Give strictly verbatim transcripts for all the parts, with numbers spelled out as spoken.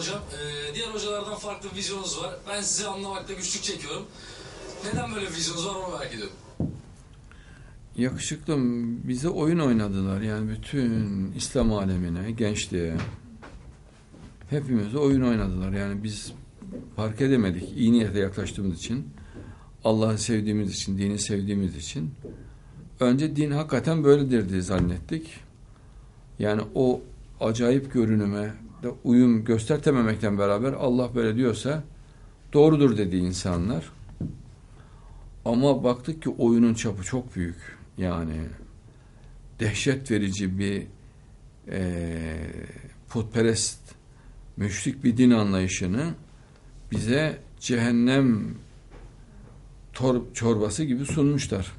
Hocam. Ee, diğer hocalardan farklı bir vizyonunuz var. Ben sizi anlamakta güçlük çekiyorum. Neden böyle bir vizyonunuz var onu merak ediyorum. Yakışıklım, bize oyun oynadılar. Yani bütün İslam alemine, gençliğe, hepimize oyun oynadılar. Yani biz fark edemedik. İyi niyete yaklaştığımız için, Allah'ı sevdiğimiz için, dini sevdiğimiz için. Önce din hakikaten böyledir diye zannettik. Yani o acayip görünüme de uyum göstertememekten beraber Allah böyle diyorsa doğrudur dedi insanlar. Ama baktık ki oyunun çapı çok büyük. Yani dehşet verici bir e, putperest, müşrik bir din anlayışını bize cehennem tor- çorbası gibi sunmuşlar.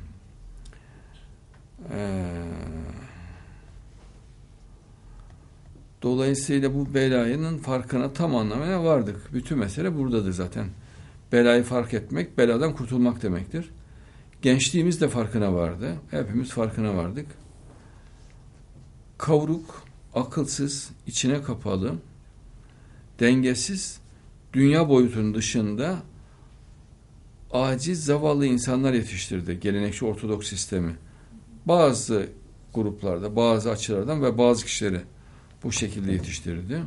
Ee, dolayısıyla bu belanın farkına tam anlamıyla vardık. Bütün mesele buradadır zaten. Belayı fark etmek, beladan kurtulmak demektir. Gençliğimiz de farkına vardı. Hepimiz farkına vardık. Kavruk, akılsız, içine kapalı, dengesiz, dünya boyutunun dışında aciz, zavallı insanlar yetiştirdi gelenekçi Ortodoks sistemi. Bazı gruplarda, bazı açılardan ve bazı kişileri bu şekilde yetiştirdi.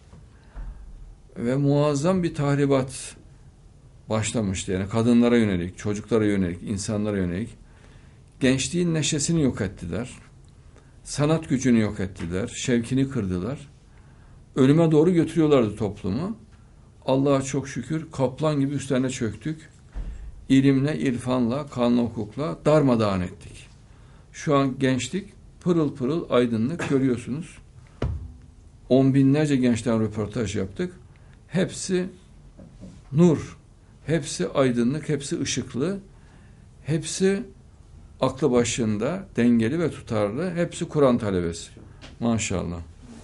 Ve muazzam bir tahribat başlamıştı. Yani kadınlara yönelik, çocuklara yönelik, insanlara yönelik. Gençliğin neşesini yok ettiler. Sanat gücünü yok ettiler. Şevkini kırdılar. Ölüme doğru götürüyorlardı toplumu. Allah'a çok şükür kaplan gibi üstlerine çöktük. İlimle, irfanla, kanun hukukla darmadağın ettik. Şu an gençlik pırıl pırıl aydınlık görüyorsunuz. On binlerce gençten röportaj yaptık. Hepsi nur, hepsi aydınlık, hepsi ışıklı, hepsi aklı başında, dengeli ve tutarlı, hepsi Kur'an talebesi. Maşallah.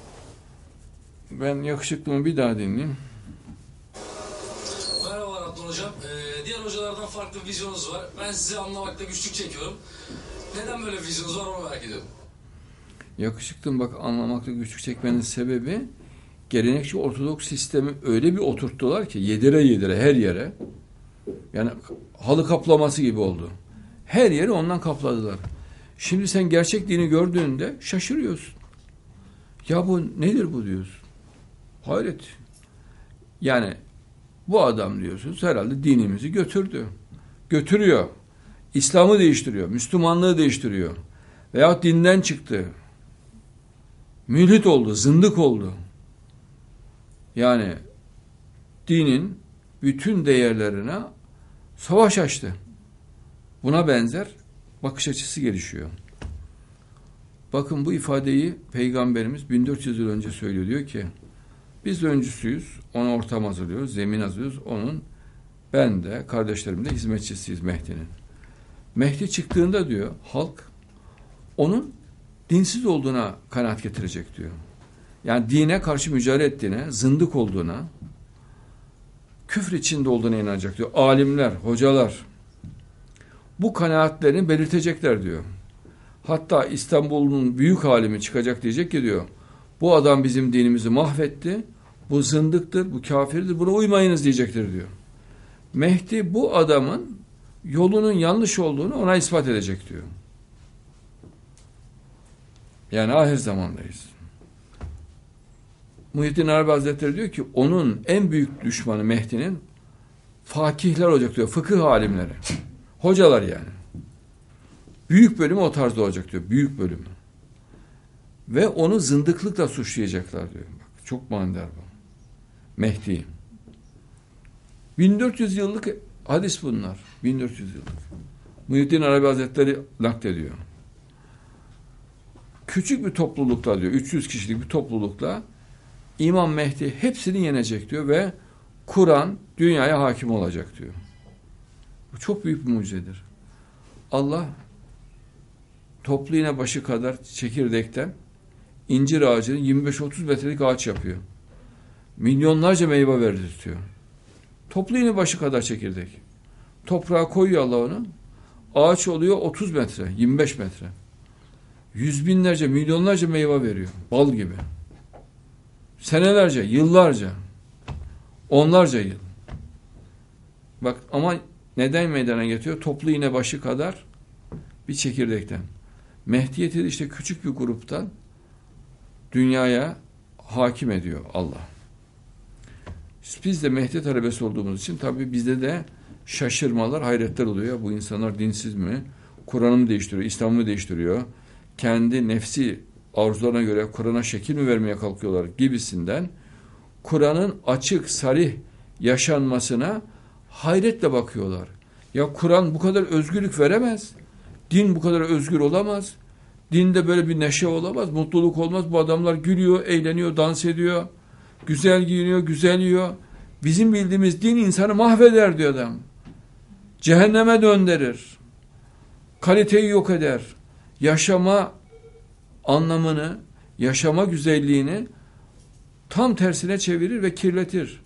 Ben yakışıklımı bir daha dinleyeyim. Merhabalar Abdullah Hocam. Ee, diğer hocalardan farklı bir vizyonunuz var. Ben sizi anlamakta güçlük çekiyorum. Neden böyle bir vizyonunuz var onu merak ediyorum. Yakışıklım, bak, anlamakta güçlük çekmenin sebebi gelenekçi Ortodoks sistemi öyle bir oturttular ki yedire yedire her yere, yani halı kaplaması gibi oldu. Her yeri ondan kapladılar. Şimdi sen gerçek dini gördüğünde şaşırıyorsun. Ya bu nedir bu diyorsun. Hayret. Yani bu adam diyorsunuz herhalde dinimizi götürdü. Götürüyor. İslam'ı değiştiriyor. Müslümanlığı değiştiriyor. Veyahut dinden çıktı. Mülhit oldu. Zındık oldu. Yani dinin bütün değerlerine savaş açtı. Buna benzer bakış açısı gelişiyor. Bakın, bu ifadeyi Peygamberimiz bin dört yüz yıl önce söylüyor. Diyor ki biz öncüsüyüz. Ona ortam hazırlıyoruz. Zemin hazırlıyoruz. Onun, ben de kardeşlerim de hizmetçisiyiz Mehdi'nin. Mehdi çıktığında diyor halk onun dinsiz olduğuna kanaat getirecek diyor. Yani dine karşı mücadele ettiğine, zındık olduğuna, küfür içinde olduğuna inanacak diyor. Alimler, hocalar bu kanaatlerini belirtecekler diyor. Hatta İstanbul'un büyük alimi çıkacak, diyecek ki diyor, bu adam bizim dinimizi mahvetti, bu zındıktır, bu kafirdir, buna uymayınız diyecektir diyor. Mehdi bu adamın yolunun yanlış olduğunu ona ispat edecek diyor. Yani ahir zamandayız. Muhyiddin Arabi Hazretleri diyor ki onun en büyük düşmanı Mehdi'nin fakihler olacak diyor, fıkıh alimleri, hocalar yani. Büyük bölümü o tarzda olacak diyor, büyük bölümü. Ve onu zındıklıkla suçlayacaklar diyor. Bak, çok manidar bu. Mehdi. bin dört yüz yıllık hadis bunlar. bin dört yüz yıllık. Muhyiddin Arabi Hazretleri naklediyor. Küçük bir toplulukla diyor, üç yüz kişilik bir toplulukla İmam Mehdi hepsini yenecek diyor ve Kur'an dünyaya hakim olacak diyor. Bu çok büyük bir mucizedir. Allah toplu iğne başı kadar çekirdekten incir ağacını yirmi beş otuz metrelik ağaç yapıyor. Milyonlarca meyve verdirtiyor. Toplu iğne başı kadar çekirdek. Toprağa koyuyor Allah onu. Ağaç oluyor otuz metre, yirmi beş metre. Yüz binlerce, milyonlarca meyve veriyor. Bal gibi. Senelerce, yıllarca. Onlarca yıl. Bak ama neden meydana getiriyor? Toplu iğne başı kadar bir çekirdekten. Mehdiyeti de işte küçük bir gruptan dünyaya hakim ediyor Allah. Biz de Mehdi talebesi olduğumuz için tabii bizde de şaşırmalar, hayretler oluyor. Bu insanlar dinsiz mi? Kur'an'ı mı değiştiriyor? İslam'ı mı değiştiriyor? Kendi nefsi arzularına göre Kur'an'a şekil mi vermeye kalkıyorlar gibisinden Kur'an'ın açık, sarih yaşanmasına hayretle bakıyorlar. Ya Kur'an bu kadar özgürlük veremez. Din bu kadar özgür olamaz. Dinde böyle bir neşe olamaz, mutluluk olmaz. Bu adamlar gülüyor, eğleniyor, dans ediyor. Güzel giyiniyor, güzel yiyor. Bizim bildiğimiz din insanı mahveder diyor adam. Cehenneme döndürür. Kaliteyi yok eder. Yaşama anlamını, yaşama güzelliğini tam tersine çevirir ve kirletir.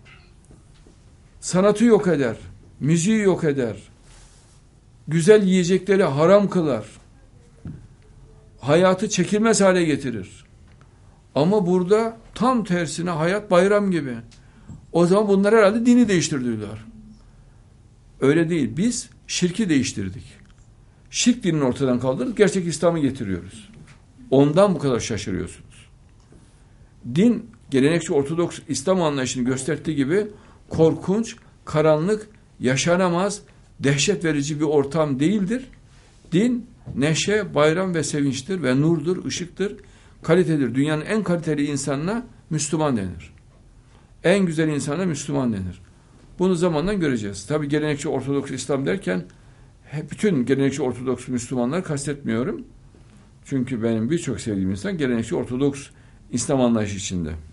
Sanatı yok eder. Müziği yok eder. Güzel yiyecekleri haram kılar. Hayatı çekilmez hale getirir. Ama burada tam tersine hayat bayram gibi. O zaman bunlar herhalde dini değiştirdiler. Öyle değil. Biz şirki değiştirdik. Şirk dinini ortadan kaldırdık. Gerçek İslam'ı getiriyoruz. Ondan bu kadar şaşırıyorsunuz. Din, gelenekçi Ortodoks İslam anlayışını gösterdiği gibi korkunç, karanlık, yaşanamaz, dehşet verici bir ortam değildir. Din, neşe, bayram ve sevinçtir ve nurdur, ışıktır, kalitedir. Dünyanın en kaliteli insanına Müslüman denir. En güzel insana Müslüman denir. Bunu zamanla göreceğiz. Tabi gelenekçi Ortodoks İslam derken bütün gelenekçi Ortodoks Müslümanları kastetmiyorum. Çünkü benim birçok sevdiğim insan gelenekçi Ortodoks İslam anlayışı içinde.